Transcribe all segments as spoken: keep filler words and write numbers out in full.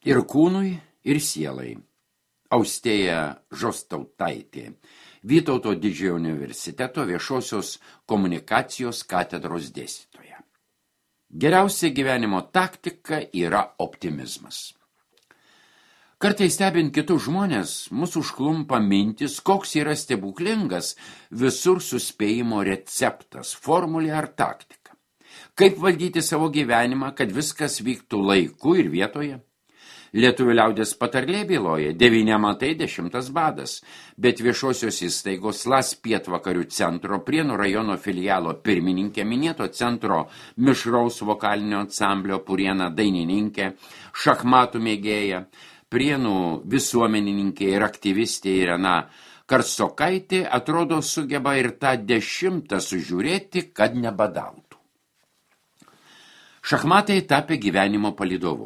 ir kūnui, ir sielai. Austėja Žostautaitė, Vytauto Didžiojo universiteto viešosios komunikacijos katedros dėstytoja. Geriausia gyvenimo taktika yra optimizmas. Kartais stebint kitus žmonės, mus užklumpa mintis, koks yra stebuklingas visur suspėjimo receptas, formulė ar taktika. Kaip valdyti savo gyvenimą, kad viskas vyktų laiku ir vietoje? Lietuvių liaudės patarlė byloja, devyni amatai dešimtas badas, bet viešosios įstaigos Las Pietvakarių centro Prienų rajono filialo pirmininkė, minėto centro mišraus vokalinio ansamblio Puriena dainininkė, šachmatų mėgėja, Prienų visuomenininkė ir aktyvistė Irena Karsokaitė atrodo sugeba ir tą dešimtą sužiūrėti, kad nebadautų. Šachmatai tapė gyvenimo palydovu.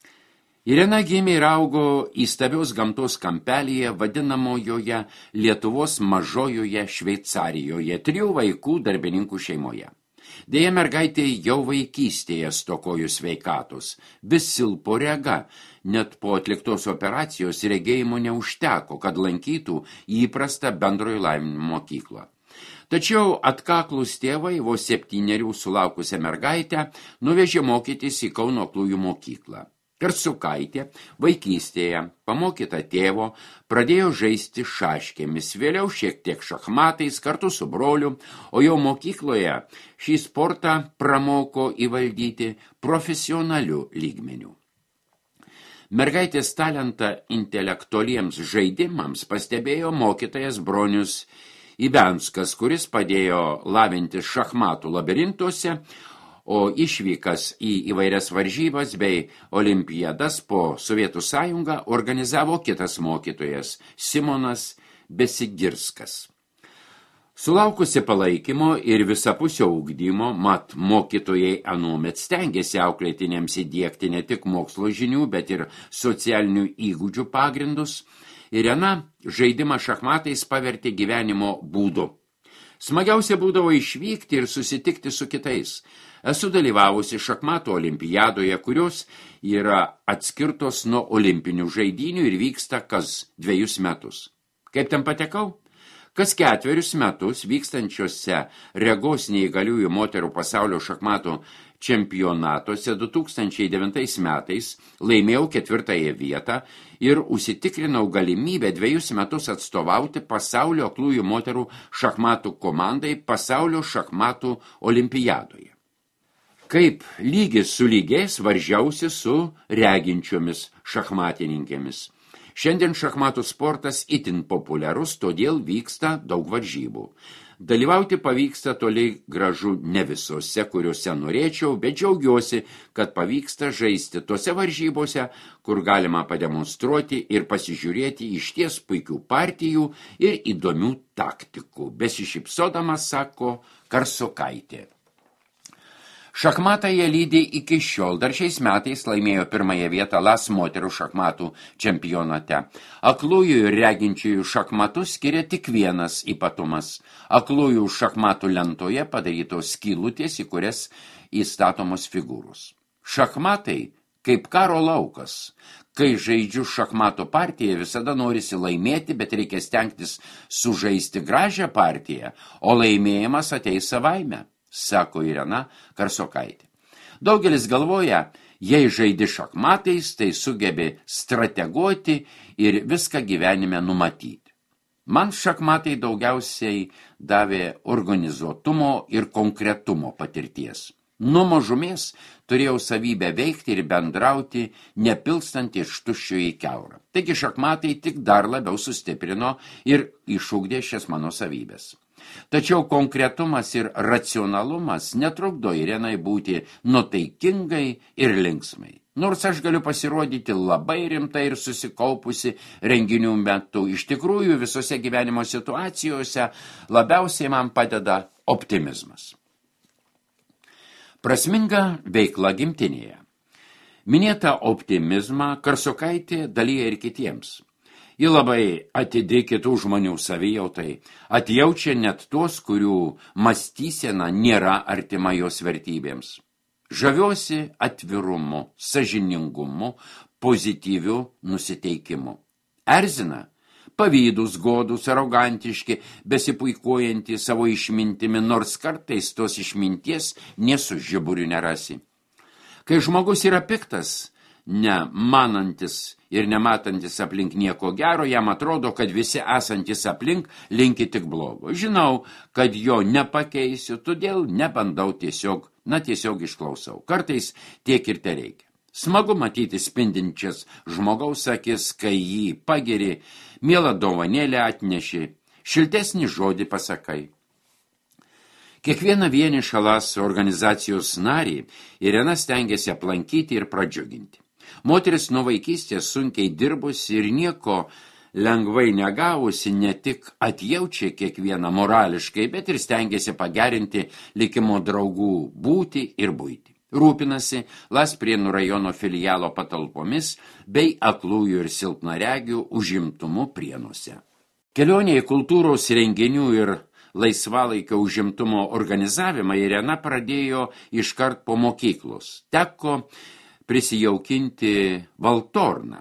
Irena gimė ir augo įstabios gamtos kampelyje, vadinamojoje Lietuvos mažojoje Šveicarijoje, trijų vaikų darbininkų šeimoje. Deja, mergaitė jau vaikystėje stokojo sveikatos, vis silpo rega, net po atliktos operacijos regėjimo neužteko, kad lankytų įprastą bendrojo lavinimo mokyklą. Tačiau atkaklūs tėvai, vos septynerių sulaukusią mergaitę, nuvežė mokytis į Kauno aklųjų mokyklą. Karsokaitė vaikystėje, pamokyta tėvo, pradėjo žaisti šaškėmis, vėliau šiek tiek šachmatais kartu su broliu, o jau mokykloje šį sportą pramoko įvaldyti profesionaliu lygmeniu. Mergaitės talentą intelektualiems žaidimams pastebėjo mokytojas Bronius Ibenskas, kuris padėjo lavinti šachmatų labirintuose, o išvykas į įvairias varžybas bei olimpiadas po Sovietų sąjungą organizavo kitas mokytojas Simonas Besigirskas. Sulaukusi palaikymo ir visapusio ugdymo, mat mokytojai anuomet stengėsi auklėtiniams įdiegti ne tik mokslo žinių, bet ir socialinių įgūdžių pagrindus, Irena žaidimą šachmatais pavertė gyvenimo būdu. Smagiausia būdavo išvykti ir susitikti su kitais. Esu dalyvavusi šachmatų olimpiadoje, kurios yra atskirtos nuo olimpinių žaidynių ir vyksta kas dviejus metus. Kaip ten patekau? Kas ketverius metus vykstančiose regos neįgaliųjų moterų pasaulio šachmatų čempionatuose du tūkstančiai devintais metais laimėjau ketvirtąją vietą ir užsitikrinau galimybę dviejus metus atstovauti pasaulio aklųjų moterų šachmatų komandai pasaulio šachmatų olimpiadoje. Kaip lygis su lygiais varžiausi su reginčiomis šachmatininkėmis. Šiandien šachmatų sportas itin populiarus, todėl vyksta daug varžybų. Dalyvauti pavyksta toli gražu ne visose, kuriuose norėčiau, bet džiaugiuosi, kad pavyksta žaisti tose varžybose, kur galima pademonstruoti ir pasižiūrėti išties puikių partijų ir įdomių taktikų. Besišypsodama sako Karsokaitė. Šachmatą jie lydi iki šiol, dar šiais metais laimėjo pirmąją vietą Las moterų šachmatų čempionate. Aklųjų ir reginčiųjų šachmatus skiria tik vienas ypatumas. Aklųjų šachmatų lentoje padarytos skylutės, į kurias įstatomos figūros. Šachmatai kaip karo laukas. Kai žaidžiu šachmatų partiją, visada norisi laimėti, bet reikia stengtis sužaisti gražią partiją, o laimėjimas ateis savaime, sako Irena Karsokaitė. Daugelis galvoja, jei žaidi šachmatais, tai sugebi strateguoti ir viską gyvenime numatyti. Man šachmatai daugiausiai davė organizuotumo ir konkretumo patirties. Nuo mažumės turėjau savybę veikti ir bendrauti, nepilstant iš tuščio į kiaurą. Taigi šachmatai tik dar labiau sustiprino ir išugdė šias mano savybės. Tačiau konkretumas ir racionalumas netrukdo Irenai būti nuotaikingai ir linksmai. Nors aš galiu pasirodyti labai rimtai ir susikaupusi renginių metu, iš tikrųjų visose gyvenimo situacijose labiausiai man padeda optimizmas. Prasminga veikla gimtinėje. Minėtą optimizmą Karsokaitė dalyja ir kitiems. Ji labai atidi kitų žmonių savijautai, atjaučia net tuos, kurių mąstysena nėra artima jos vertybėms. Žaviuosi atvirumu, sąžiningumu, pozityviu nusiteikimu. Erzina pavydus, godus, arogantiški, besipuikuojantį savo išmintimi, nors kartais tos išminties nė su žiburiu nerasi. Kai žmogus yra piktas, nemanantis ir nematantis aplink nieko gero, jam atrodo, kad visi esantis aplink linki tik blogo. Žinau, kad jo nepakeisiu, todėl nebandau tiesiog, na tiesiog išklausau. Kartais tiek ir tereikia. Smagu matyti spindinčias žmogaus akis, kai jį pagiri, mielą dovanėlę atneši, šiltesnį žodį pasakai. Kiekvieną vienišą Las organizacijos narį Irena stengiasi aplankyti ir pradžiuginti. Moteris nuo vaikystės sunkiai dirbusi ir nieko lengvai negavusi ne tik atjaučia kiekvieną morališkai, bet ir stengiasi pagerinti likimo draugų būtį ir buitį. Rūpinasi Las Prienų rajono filialo patalpomis bei aklųjų ir silpnaregių užimtumu Prienuose. Kelionė į kultūros renginių ir laisvalaikio užimtumo organizavimą Irena pradėjo iškart po mokyklos. Teko prisijaukinti valtorną.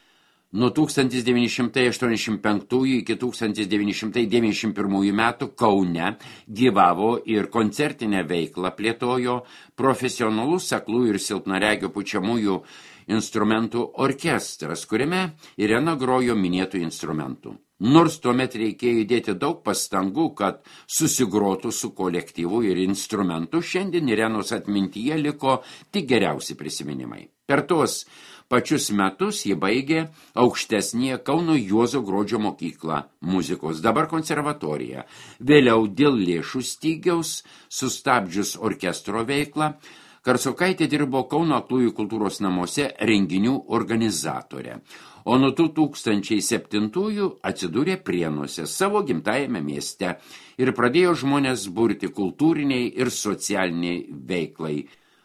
Nuo tūkstantis devyni šimtai aštuoniasdešimt penktųjų iki tūkstantis devyni šimtai devyniasdešimt pirmųjų metų Kaune gyvavo ir koncertinę veiklą plėtojo profesionalus aklųjų ir silpnaregių pučiamųjų instrumentų orkestras, kuriame Irena grojo minėtų instrumentų. Nors tuomet reikėjo įdėti daug pastangų, kad susigrotų su kolektyvu ir instrumentu, šiandien Irenos atmintyje liko tik geriausi prisiminimai. Per tuos pačius metus ji baigė aukštesnėje Kauno Juozo Gruodžio mokyklą muzikos, dabar konservatoriją. Vėliau dėl lėšų stygiaus, sustabdžius orkestro veiklą, Karsokaitė dirbo Kauno aklųjų kultūros namuose renginių organizatorė, o nuo du tūkstančiai septintųjų atsidūrė Prienuose, savo gimtajame mieste, ir pradėjo žmonės burti kultūriniai ir socialiniai veiklai,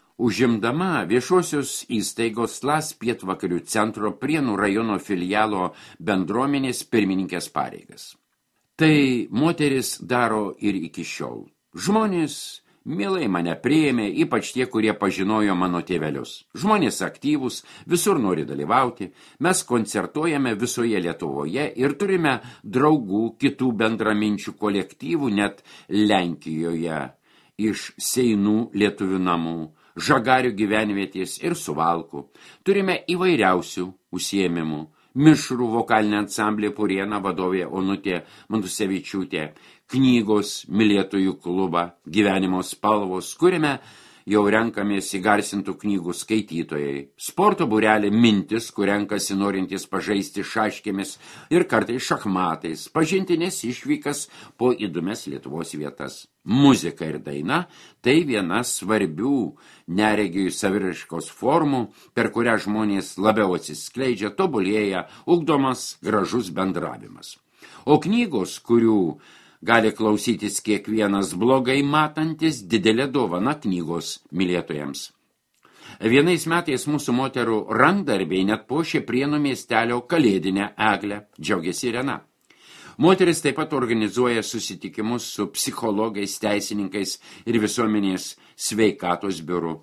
užimdama viešosios įstaigos Las Pietvakarių centro Prienų rajono filialo bendruomenės pirmininkės pareigas. Tai moteris daro ir iki šiol. Žmonės mielai mane priėmė, ypač tie, kurie pažinojo mano tėvelius. Žmonės aktyvūs, visur nori dalyvauti, mes koncertuojame visoje Lietuvoje ir turime draugų, kitų bendraminčių kolektyvų, net Lenkijoje, iš Seinų lietuvių namų, Žagarių gyvenvietės ir Suvalkų. Turime įvairiausių užsiėmimų. Mišrų vokalinė ansamblė Puriena vadovė Onutė Mantusevičiūtė, knygos mylėtojų klubą, gyvenimo spalvos, kuriame jau renkamės įgarsintų knygų skaitytojai, sporto būrelė Mintis, kur renkasi norintys pažaisti šaškėmis ir kartais šachmatais, pažintinės išvykas po įdomias Lietuvos vietas. Muzika ir daina – tai viena svarbių neregių saviraiškos formų, per kurią žmonės labiau atsiskleidžia, tobulėja, ugdomas gražus bendravimas. O knygos, kurių gali klausytis kiekvienas blogai matantis, didelė dovana knygos mylėtojams. Vienais metais mūsų moterų rankdarbiai net puošė Prienų miestelio kalėdinę eglę, džiaugiasi Irena. Moteris taip pat organizuoja susitikimus su psichologais, teisininkais ir visuomenės sveikatos biuru.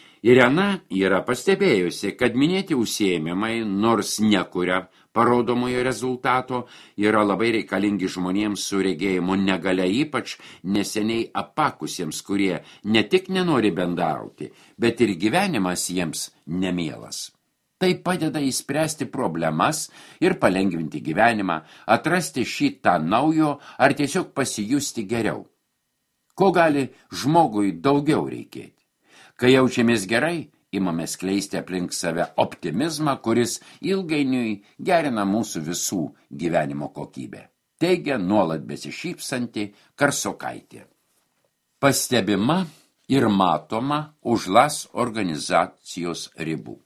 Irena yra pastebėjusi, kad minėti užsiėmimai, nors nekuria parodomojo rezultato, yra labai reikalingi žmonėms su regėjimo negalia, ypač neseniai apakusiems, kurie ne tik nenori bendrauti, bet ir gyvenimas jiems nemielas. Tai padeda įspręsti problemas ir palengvinti gyvenimą, atrasti šį tą naujo ar tiesiog pasijusti geriau. Ko gali žmogui daugiau reikėti? Kai jaučiamės gerai, imame skleisti aplink save optimizmą, kuris ilgainiui gerina mūsų visų gyvenimo kokybę. Teigia nuolat besišypsanti Karsokaitė. Pastebima ir matoma už Las organizacijos ribų.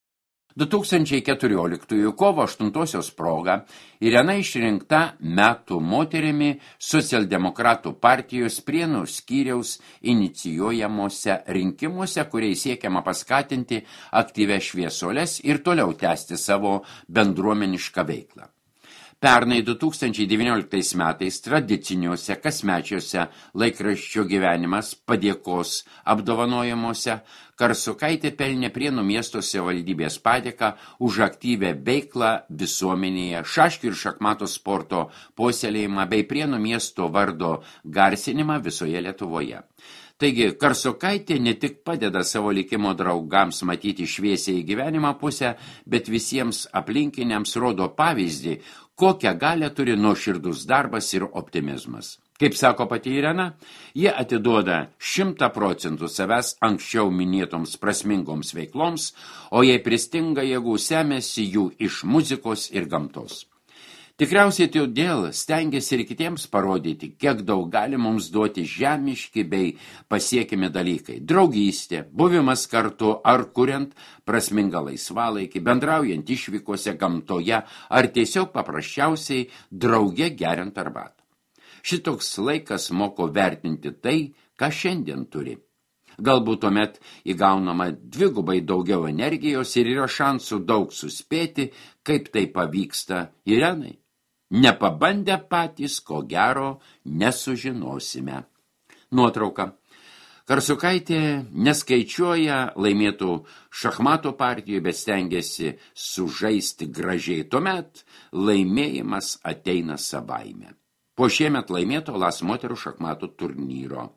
du tūkstančiai keturioliktųjų kovo aštuntosios proga Irena išrinkta metų moterimi socialdemokratų partijos Prienų skyriaus inicijuojamuose rinkimuose, kuriais siekiama paskatinti aktyvias šviesuoles ir toliau tęsti savo bendruomenišką veiklą. Pernai du tūkstančiai devynioliktais metais tradiciniuose kasmečiuose laikraščio Gyvenimas padėkos apdovanojimuose Karsukaitė pelnė Prienų miesto savivaldybės padėką už aktyvią veiklą visuomenėje, šaškių ir šachmatų sporto puoselėjimą bei Prienų miesto vardo garsinimą visoje Lietuvoje. Taigi, Karsukaitė ne tik padeda savo likimo draugams matyti šviesiai gyvenimą pusę, bet visiems aplinkiniams rodo pavyzdį, kokią galią turi nuoširdus darbas ir optimizmas. Kaip sako pati Irena, jie atiduoda šimtą procentų savęs anksčiau minėtoms prasmingoms veikloms, o jei pristinga jėgų, semiasi jų iš muzikos ir gamtos. Tikriausiai todėl stengiasi ir kitiems parodyti, kiek daug gali mums duoti žemiški bei pasiekimi dalykai. Draugystė, buvimas kartu ar kuriant prasmingą laisvalaikį, bendraujant išvykose gamtoje ar tiesiog paprasčiausiai drauge geriant arbatą. Šitoks laikas moko vertinti tai, ką šiandien turi. Galbūt tuomet įgaunama dvigubai daugiau energijos ir yra šansų daug suspėti, kaip tai pavyksta Irenai. Nepabandę patys, ko gero, nesužinosime. Nuotrauka. Karsukaitė neskaičiuoja laimėtų šachmatų partijų, bet stengiasi sužaisti gražiai. Tuomet laimėjimas ateina savaime. Po šiemet laimėto Las moterų šachmatų turnyro.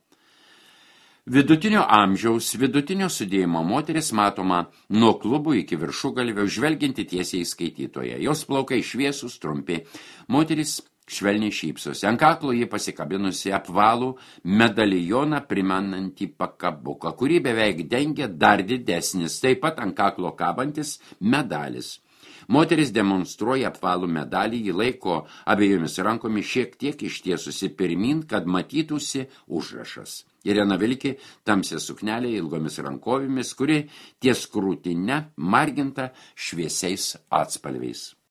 Vidutinio amžiaus, vidutinio sudėjimo moteris matoma nuo klubų iki viršugalvio, žvelginti tiesiai į skaitytoją. Jos plaukai šviesūs, trumpi. Moteris švelniai šypsosi. Ant kaklo ji pasikabinusi apvalų medalioną primenantį pakabuką, kurį beveik dengia dar didesnis, taip pat ant kaklo kabantis medalis. Moteris demonstruoja apvalų medalį, jį laiko abiejomis rankomis šiek tiek ištiesusi pirmin, kad matytųsi užrašas. Irena vilki tamsią suknelę ilgomis rankovėmis, kuri ties krūtine marginta šviesiais atspalviais.